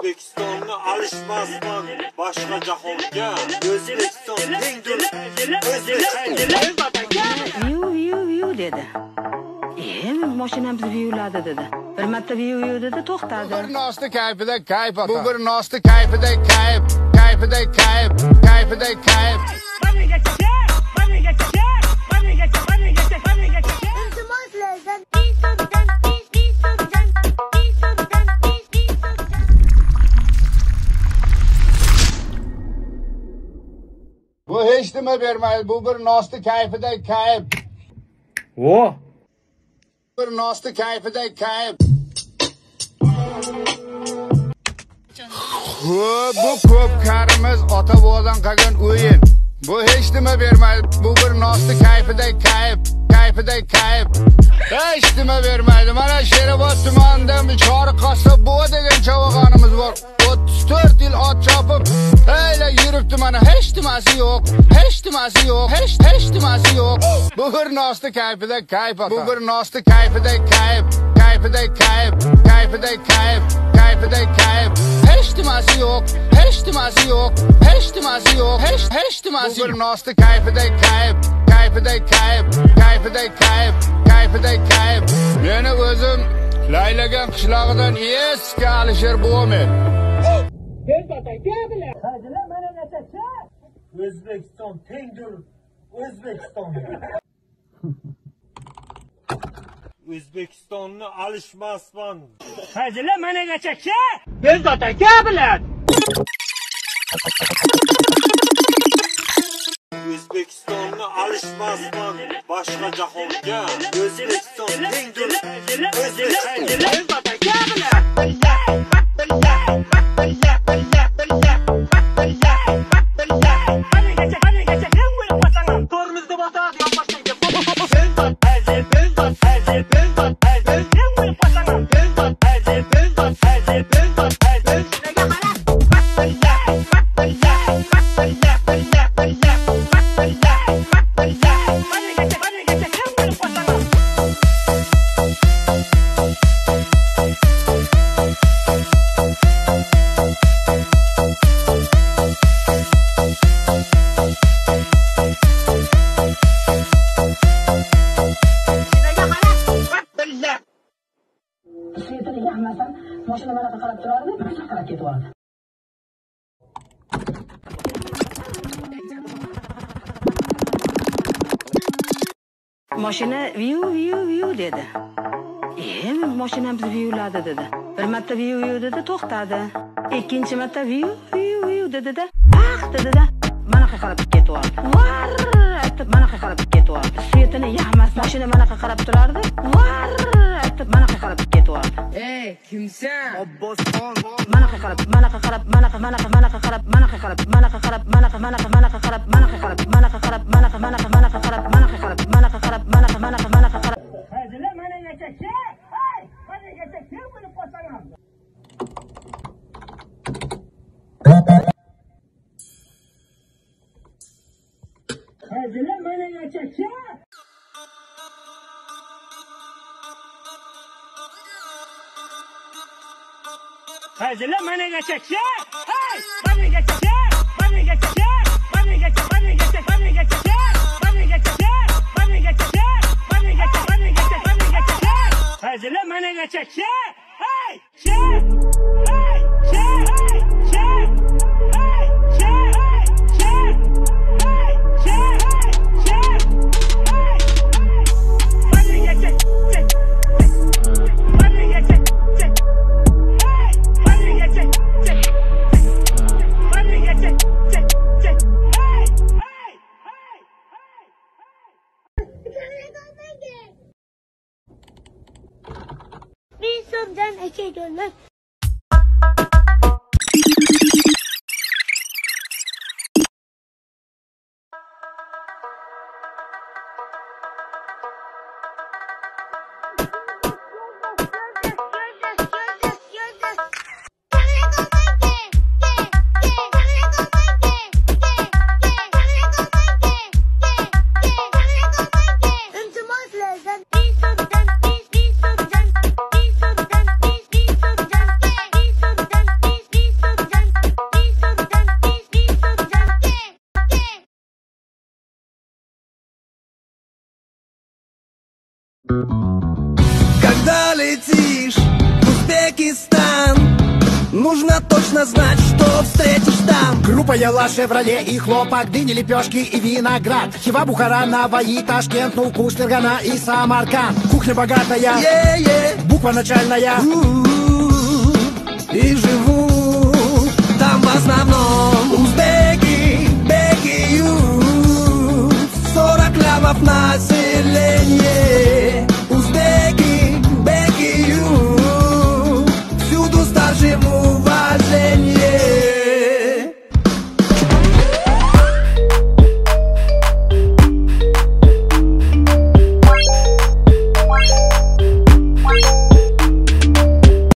O'zbekistonni alishmasman boshqa jahonga. O'zbekiston tengdir. Viu dedi. Mashinamiz viyuladi dedi. Bir marta viyu dedi, to'xtadi. Bir nosti kayfida kayf aka. Bu bir nosti kayfida kayf, kayfida kayf, kayfida kayf. Bu hech nima bermaydi. Bu bir nosti kayfida kayf. Vo. Bir nosti kayfida kayf. Bu ko'p karimiz ota-bobodan qolgan o'yin. Bu hech nima bermaydi. Bu bir nosti kayfida kayf, kayfida kayf. Hech nima bermaydi. Mana Sherobod tumanida Chori Qassob buva degan chavog'onimiz bor. 34 yil ot chopib, hayla yuribdi mana hech nimasi yo'q. Hech nimasi yo'q. Hech nimasi yo'q. Bu bir nosti kayfida kayf aka. Bu bir nosti kayfida kayf, kayfida kayf, kayfida kayf, kayfida kayf. Hech nimasi yo'q. Hech nimasi yo'q. Hech nimasi yo'q. Hech nimasi. Bu bir nosti kayfida kayf, kayfida kayf, kayfida kayf, kayfida kayf. Meni o'zim laylagan qishlog'idan eski Alisher buvaman. O'zbekiston tengdir. O'zbekiston. O'zbekistonni alishmasman. Hajila managacha. Biz aka bilan. O'zbekistonni alishmasman boshqa jahonga. O'zbekiston tengdir. O'zbekiston aka bilan. Mashina mana qarab turardi, bir qarab ketib Mashina viyu dedi. Mashinamiz viyuladi dedi. Bir marta viyu dedi, to'xtadi. Ikkinchi marta viyu dedi-da, dedi-da, mana qarab ketyapti. Var, aytib mana qarab ketyapti. Svetini yaxmas, mashina mana qarab turardi. Var, aytib mana qarab ketyapti. Ey, kimsan? Abbosxon. Mana qarab, mana qarab, mana qarab, mana qarab, mana qarab, mana qarab, mana qarab, mana qarab, mana qarab, mana qarab, mana qarab, mana qarab, mana qarab, mana qarab, mana qarab, mana qarab, mana qarab, mana qarab, mana qarab, mana qarab. Hajila managacha. Hey, managacha kim bo'lib qolsam? Hajila managacha. Hajila managacha. Hey, managacha. Managacha. Managacha. Managacha. Managacha. Managacha. Managacha. Managacha. Managacha. Hajila managacha. Hey, Bir sondan eke dönmek. Bir sondan Когда летишь в Узбекистан, нужно точно знать, что встретишь там. Группа Яла, Шевроле и хлопок, дыни, лепешки и виноград. Хива, Бухара, Наваи, Ташкент, ну вкус Фергана и Самарканд. Кухня богатая, буква начальная. И живут там в основном узбеки, беки, 40 лямов населения.